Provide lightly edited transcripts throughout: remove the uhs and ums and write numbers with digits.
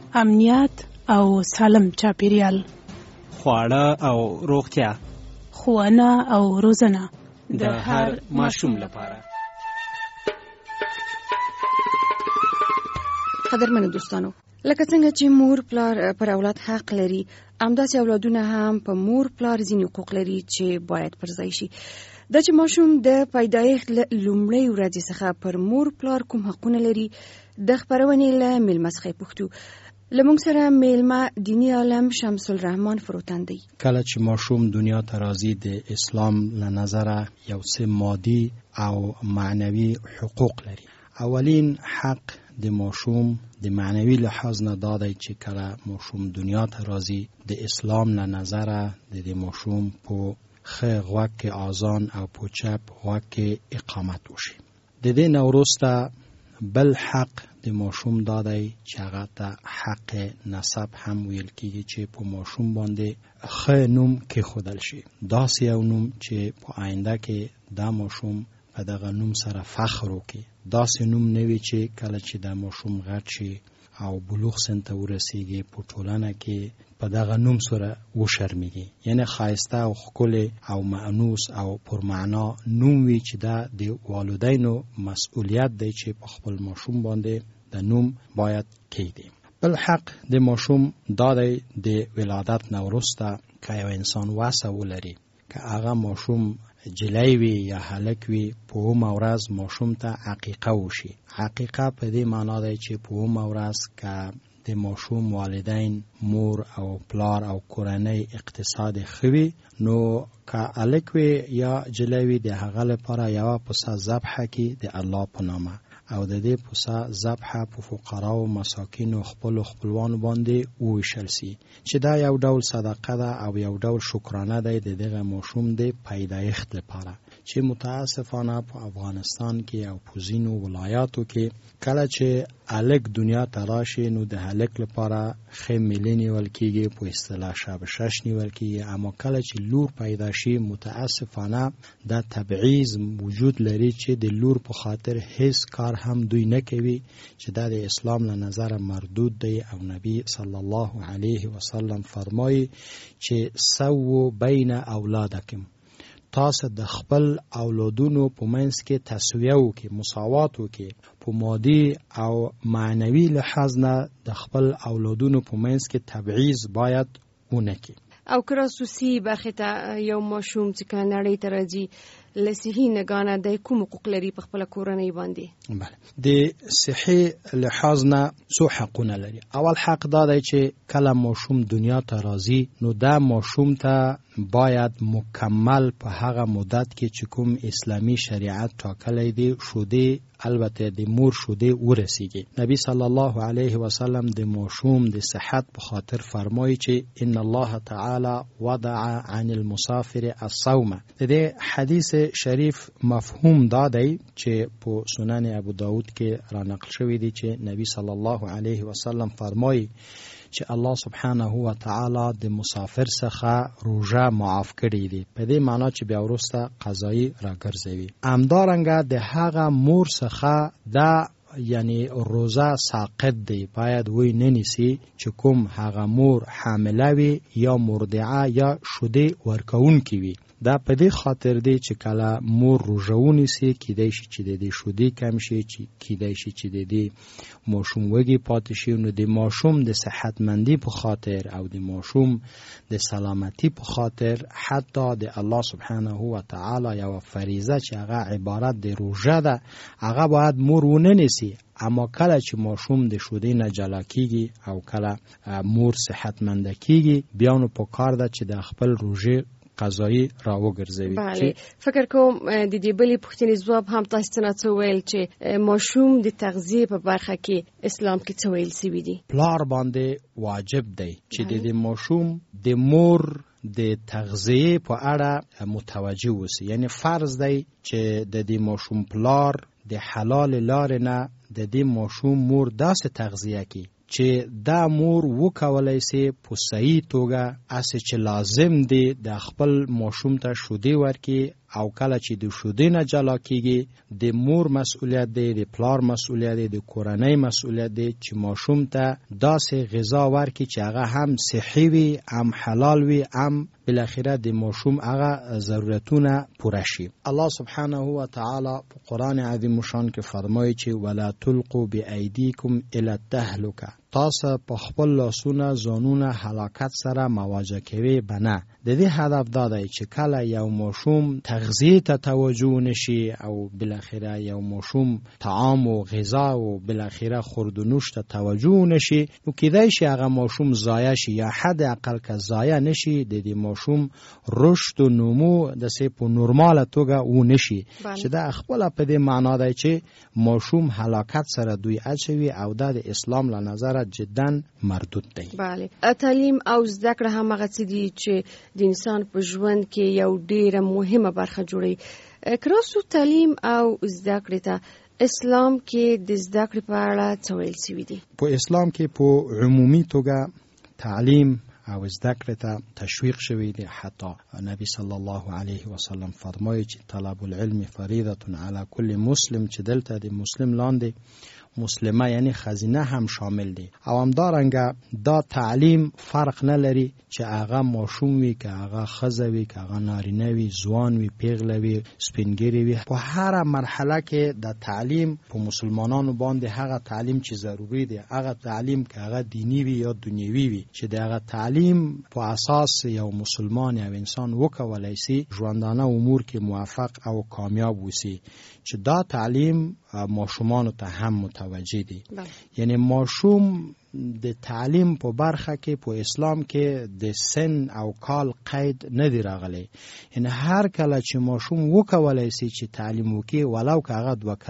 امنیت او سالم چاپیریال، خواړه او روغتیا، ښوونه او روزنه د هر ماشوم لپاره. قدرمنو دوستانو، لکه څنګه چې مور پلار پر اولاد حق لري، همداسې اولادونه هم په مور پلار ځینې حقوق لري چې باید پرځای شي. دا چې ماشوم د پیدایښت لومړۍ ورځې څخه پر مور پلار کوم حقونه لري، د خپرونې له میلمه څخه پوښتو. لمونږ سره میلمه دینی عالم شمس الرحمن فروتن دی. کله چې ماشوم دنیا ته راځي، د اسلام له نظره یو څه مادي او معنوي حقوق لري. اولین حق د ماشوم د معنوي لحاظ نه دا دی چې کله ماشوم دنیا ته راځي، د اسلام له نظره د ماشوم په ښه غوږ کې اذان او په چپ غوږ کې اقامت وشي. د دې نه وروسته بل حق د ماشوم دا دی چې هغه ته حق نسب هم ویل کېږي، چې په ماشوم باندې ښه نوم کېښودل شي، داسې یو نوم چې په آینده کې دا ماشوم په دغه نوم سره فخر وکړي. داسې نوم نه وي چې کله چې دا ماشوم غټ شي او بلوغ سن ته ورسیږي په ټولنه کې په دغه نوم سره وشرمېږي. یعنی ښایسته او ښکلی او مأنوس او پرمعنا نوم وي چې دا د والدینو مسئولیت دی چې په خپل ماشوم باندې د نوم باید کېږدي. بل حق د ماشوم دا دی د ولادت نه وروسته که یو انسان وسه ولري، که هغه ماشوم جلی وي یا هلک وي، په اومه ورځ ماشوم ته عقیقه وشي. عقیقه په دې معنا دی چې په اومه ورځ که د ماشوم والدین، مور او پلار او کورنۍ اقتصاد ښه وي، نو که هلک وي یا جلی وي، د هغه لپاره یوه پسه ذبحه کړي د الله په نامه، او د دې پسه ذبحه په فقراو مساکینو خپلو خپلوانو باندې وویشل سي، چې دا یو ډول صدقه ده او یو ډول شکرانه دی د دغه ماشوم د پیدایښت لپاره، چې متاسفانه په افغانستان کې او په ځینو ولایاتو کې کله چې هلک دنیا ته راشي، نو د هلک لپاره ښه میلې نیول کېږي، په اصطلاح شب شش نیول کېږي. اما کله چې لور پیدا شي، متاسفانه دا تبعیض وجود لري چې د لور په خاطر هیڅ کار هم دوی نه کوي، چې دا د اسلام له نظره مردود دی. او نبی صلی الله علیه وسلم فرمایي چې سووا بین اولادکم، تاسو د خپل اولادونو په منځ کې تسویه وکړئ، مساوات وکړئ، په مادي او معنوي لحاظ نه د خپل اولادونو په منځ کې تبعیض باید ونه کړئ. او که خصوصي برخې ته یو ماشوم چې کله نړۍ ته راځي، له صحي نګانه د کوم حقوق لري په خپله کورنۍ باندې؟ بله، د صحي لحاظ نه څو حقونه لري. اول حق دا دی چې کله ماشوم دنیا ته راځي، نو دا ماشوم ته باید مکمل په هغه مدت کې چې کوم اسلامی شریعت ټاکلی دی شودې، البته د مور شودې ورسیږي. نبی صلی الله علیه وسلم د ماشوم د صحت په خاطر فرمایي چې ان الله تعالی وضع عن المسافر الصوم. د دې حدیث شریف مفهوم دا دی چې په سنن ابو داود کې را نقل شوی دی چې نبی صلی الله علیه وسلم فرمایي چې الله سبحانه و تعالی د مسافر څخه روژه معاف کړی دی، په دې معنا چې بیا وروسته قضایی راګرځوي. همدارنګه د هغه مور څخه دا یعنی روزه ساقط دی، باید وی ننیسی چې کوم هغه مور حامله وي یا مرضعه یا شوده ورکوونکې وي. دا په دې خاطر دی چې کله مور روژه ونیسي، کیدای شي چې د دې شودې کم شي، چې کیدای شي چې د دې ماشوم وږی پاتې شي. نو د ماشوم د صحتمندي په خاطر او د ماشوم د سلامتی په خاطر حتی د الله سبحانه و تعالی یو فریضه چې هغه عبارت د روژه ده، هغه باید مور وننیسي. اما کله چې ماشوم د شودې نه جلا کیږي او کله مور صحتمنده کیږي، بیا نو په کار ده چې د خپل روژه قضایی را وګرځوي. بله، فکر کوم د دې بلې پوښتنې ځواب هم تاسو ته څه ویل چې ماشوم د تغذیه په برخه کې اسلام کې څه ویل سوي دي؟ پلار باندې واجب دی چې د ماشوم د مور د تغذیه په اړه متوجه وسی. یعنی فرض دی چې د دې ماشوم پلار د حلال لارې نه د دې ماشوم مور داسې تغذیه کوي چې دا مور وکولای سي په صحیح توګه اسې چې لازم دی د خپل ماشوم ته شودې ورکړي او کله چې د شودې نه جلا کیږي د مور مسؤلیت دی، د پلار مسؤلیت دی، د کورنۍ مسؤلیت دی چې ماشوم ته داسې غذا ورکړي چې هغه هم صحي وي، هم حلال وي، هم بالاخره د ماشوم هغه ضرورتونه پوره شي. الله سبحانه و تعالی په قرآن عظیم شان کې فرمایي چې ولا تلقوا بأيديكم الى التهلكه، تاسو په خپل لاسونه ځانونه هلاکت سره مواجه کوي بنه. د دې هدف دا دی چې کله یو ماشوم تغذیه ته توجه نشي او بالاخره یو ماشوم طعام او غذا او بالاخره خورد و نوش ته توجه نشي، نو کېدای شي هغه ماشوم ضایع شي یا حد اقل که ضایع نشي د دې ماشوم رشد و نمو د سه په نورماله توګه و نشي چې دا خپل په دې معنا دی چې ماشوم هلاکت سره دوی اچوي او دا د اسلام له نظر جدا مردود دی. بله، تعلیم او زده کړه هم هغه څه دي چې د انسان په ژوند کې یو ډیره مهمه برخه جوړي. کراسو تعلیم او زده کړه ته اسلام کې د زده کړې په اړه څه ویل شوي دي؟ په اسلام کې په عمومي توګه تعلیم او زده کړې ته تشویق شوی دی. حتی نبی صلی الله علیه وسلم فرمایي چې طلب العلم فریضه علی کل مسلم، چې دلته د مسلم لاندې مسلمه یعنی خزینه هم شامل دی. او همدارنګه دا تعلیم فرق نه لري چې هغه ماشوم وي، که هغه ښځه وي، که هغه نارینه وي، ځوان وي، پیغله وي، سپینګیری وي. په هر مرحله کې د تعلیم په مسلمانانو باندې هغه تعلیم چې ضروری دی، هغه تعلیم که هغه دینی وي یا دنیوي وي، چې د هغه تعلیم په اساس یو مسلمان یا انسان وکولای شي ژوندانه امور کې موفق او کامیاب وسی، چې دا تعلیم ماشومان ته هم متوجه دي. یعنی ماشوم د تعلیم په برخه کې په اسلام کې د سن او کال قید نه دی راغلی. یعنی هر کله چې ماشوم وکولای شي چې تعلیم وکړي، ولو که هغه 2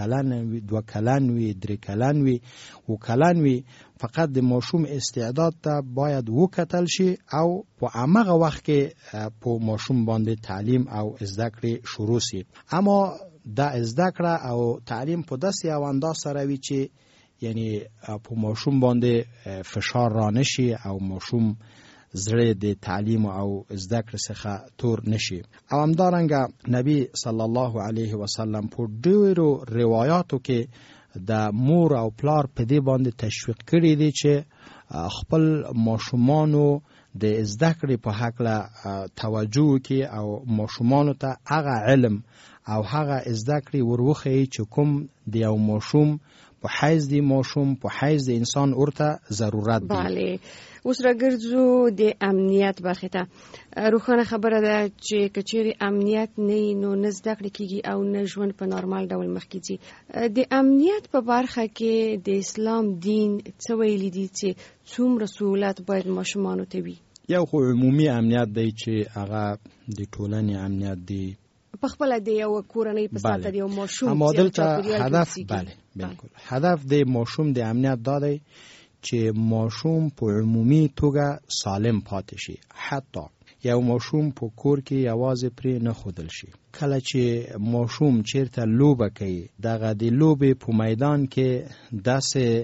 کلن وي، 3 کلن وي، و کلن وي، فقط د ماشوم استعداد ته باید وکتل شي او په هغه وخت کې په ماشوم باندې تعلیم او زده کړې شروع شي. اما دا زده کړه او تعلیم په داسې یو انداز سره وي چې یعنی په ماشوم باندې فشار را نشي او ماشوم زړه د تعلیم او زده کړې څخه تور نشي. او همدارنګه نبی صلی الله علیه وسلم په ډیرو روایاتو کې د مور او پلار په دې باندې تشویق کړی دی چې خپل ماشومانو د زده کړې په هکله توجه وکړي او ماشومانو ته هغه علم او هغه زده کړې وروښيي چې کوم د یو ماشوم په حیث د ماشوم په حیث د انسان ورته ضرورت دی. بله، اوس راګرځو د امنیت برخې ته. روښانه خبره ده چې که چیرې امنیت نه نو نه زده کړې کېږي او نه ژوند په نارمال ډول مخکې ځي. د امنیت په برخه کې د اسلام دین څه ویلي دي چې څومره سهولت باید ماشومانو ته وي؟ یو خو عمومي امنیت دی چې هغه د ټولنې امنیت دی، په خپل د یو کورنۍ په ساته د یو ماشوم. اما دلته هدف بالکل هدف د ماشوم د امنیت دا دی چې ماشوم په عمومي توګه سالم پاتې شي. حتی یو ماشوم په کور کې یوازې پرې نه ښودل شي. کله چې ماشوم چیرته لوبه کوي، دغه د لوبې په میدان کې داسې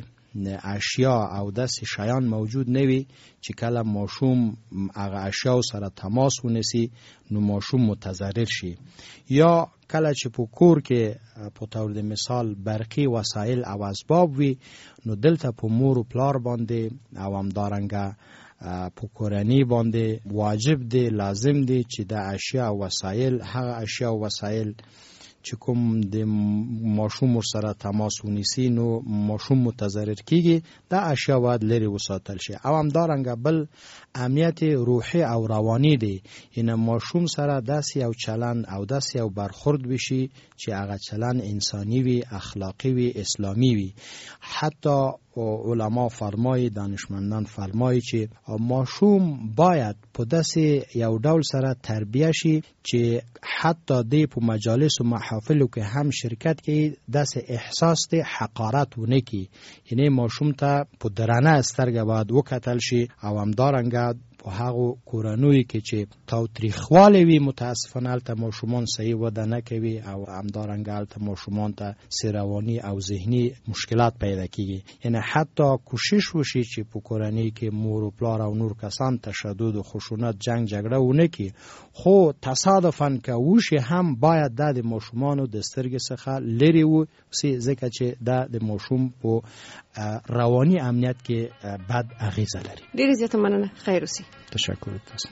اشیا او داسې شیان موجود نه وي چې کله ماشوم هغه اشیا سره تماس ونیسي نو ماشوم متضرر شي. یا کله چې په کور کې په تور د مثال برقي وسایل او اسباب وي، نو دلته په مور او پلار باندې او همدارنګه په کورنۍ باندې واجب دی، لازم دی چې د اشیا او وسایل، هغه اشیا او وسایل چې کوم د ماشوم سره تماس ونیسي نو ماشوم متضرر کیږي، دا اشیا باید لري وساتل شي. او همدارنګه بل امنیت روحي او رواني دی. این ماشوم سره داسې یو چلن او داسې یو برخورد بشي چې هغه چلن انساني وي، اخلاقی وي، اسلامی وي. حتی علما فرمایي، دانشمندان فرمایي چې ماشوم باید په داسې یو ډول سره تربیه شي چې حتی د په مجالس و محافلو کې هم شرکت کوي، داسې احساس د حقارت ونه کی. یعنی ماشوم ته په درنه سترګه باید وکتل شي او همدارنګه په هغه کورنوي کې چې تاوتریخوالی وي متاسفانه هلته ماشومان صحیح وده نه کوي او همدارنګه هلته ماشومان ته رواني او ذهني مشکلات پیدا کیږي. یعنی حتی کوشش وشي چې په کورنۍ کې مور او پلار او نور کسان تشدد او خشونت جنگ جګړه ونه کړي، خو تصادفاً که وشي هم باید د ماشومانو د سترګې څخه لرې وسي، ځکه چې د ماشوم په رواني امنیت کې بد اغیزه لري. ډیره زیاته مننه. خیر اوسئ. تشکر تاسو.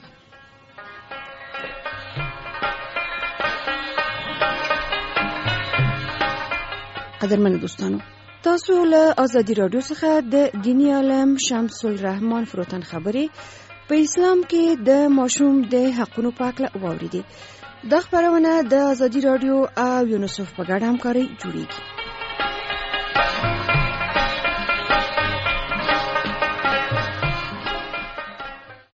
قدرمن دوستانو، تاسو له آزادي رادیو څخه د دینی عالم شمس الرحمن فروتن خبرې په اسلام کې د ماشوم د حقونو په اړه واوریدې. دا خبرونه د آزادي رادیو او یونیسف په ګډه همکاري جوړیږي.